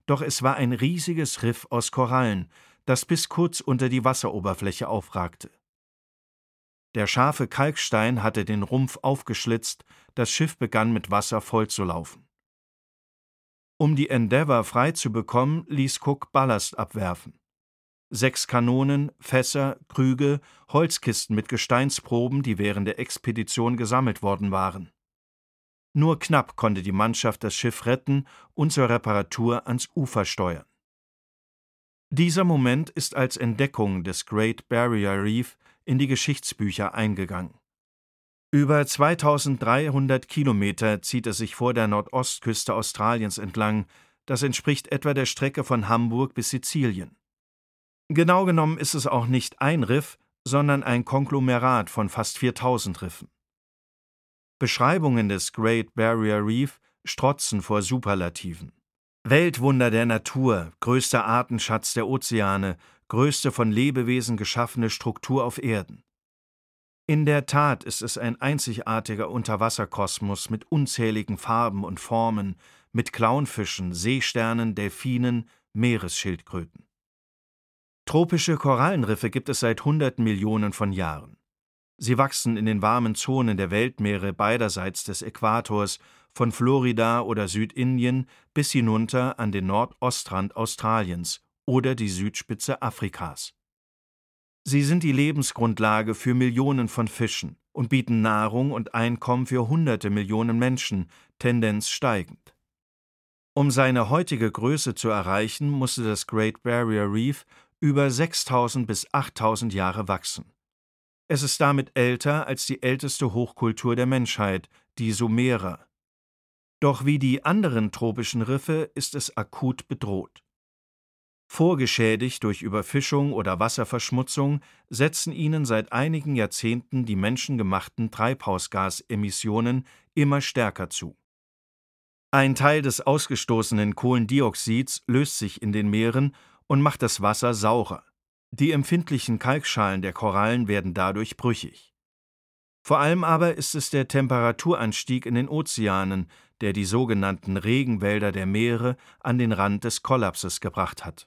Doch es war ein riesiges Riff aus Korallen, das bis kurz unter die Wasseroberfläche aufragte. Der scharfe Kalkstein hatte den Rumpf aufgeschlitzt, das Schiff begann mit Wasser vollzulaufen. Um die Endeavour freizubekommen, ließ Cook Ballast abwerfen. 6 Kanonen, Fässer, Krüge, Holzkisten mit Gesteinsproben, die während der Expedition gesammelt worden waren. Nur knapp konnte die Mannschaft das Schiff retten und zur Reparatur ans Ufer steuern. Dieser Moment ist als Entdeckung des Great Barrier Reef in die Geschichtsbücher eingegangen. Über 2300 Kilometer zieht es sich vor der Nordostküste Australiens entlang, das entspricht etwa der Strecke von Hamburg bis Sizilien. Genau genommen ist es auch nicht ein Riff, sondern ein Konglomerat von fast 4000 Riffen. Beschreibungen des Great Barrier Reef strotzen vor Superlativen. Weltwunder der Natur, größter Artenschatz der Ozeane, größte von Lebewesen geschaffene Struktur auf Erden. In der Tat ist es ein einzigartiger Unterwasserkosmos mit unzähligen Farben und Formen, mit Clownfischen, Seesternen, Delfinen, Meeresschildkröten. Tropische Korallenriffe gibt es seit Hunderten Millionen von Jahren. Sie wachsen in den warmen Zonen der Weltmeere beiderseits des Äquators, von Florida oder Südindien bis hinunter an den Nordostrand Australiens oder die Südspitze Afrikas. Sie sind die Lebensgrundlage für Millionen von Fischen und bieten Nahrung und Einkommen für hunderte Millionen Menschen, Tendenz steigend. Um seine heutige Größe zu erreichen, musste das Great Barrier Reef über 6000 bis 8000 Jahre wachsen. Es ist damit älter als die älteste Hochkultur der Menschheit, die Sumerer. Doch wie die anderen tropischen Riffe ist es akut bedroht. Vorgeschädigt durch Überfischung oder Wasserverschmutzung setzen ihnen seit einigen Jahrzehnten die menschengemachten Treibhausgasemissionen immer stärker zu. Ein Teil des ausgestoßenen Kohlendioxids löst sich in den Meeren und macht das Wasser saurer. Die empfindlichen Kalkschalen der Korallen werden dadurch brüchig. Vor allem aber ist es der Temperaturanstieg in den Ozeanen, der die sogenannten Regenwälder der Meere an den Rand des Kollapses gebracht hat.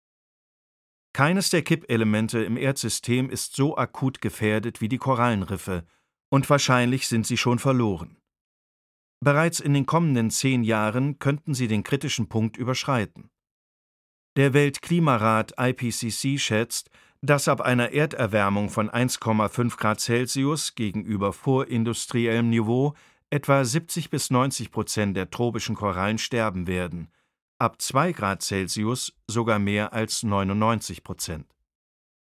Keines der Kippelemente im Erdsystem ist so akut gefährdet wie die Korallenriffe, und wahrscheinlich sind sie schon verloren. Bereits in den kommenden 10 Jahren könnten sie den kritischen Punkt überschreiten. Der Weltklimarat IPCC schätzt, dass ab einer Erderwärmung von 1,5 Grad Celsius gegenüber vorindustriellem Niveau etwa 70-90% der tropischen Korallen sterben werden, ab 2 Grad Celsius sogar mehr als 99%.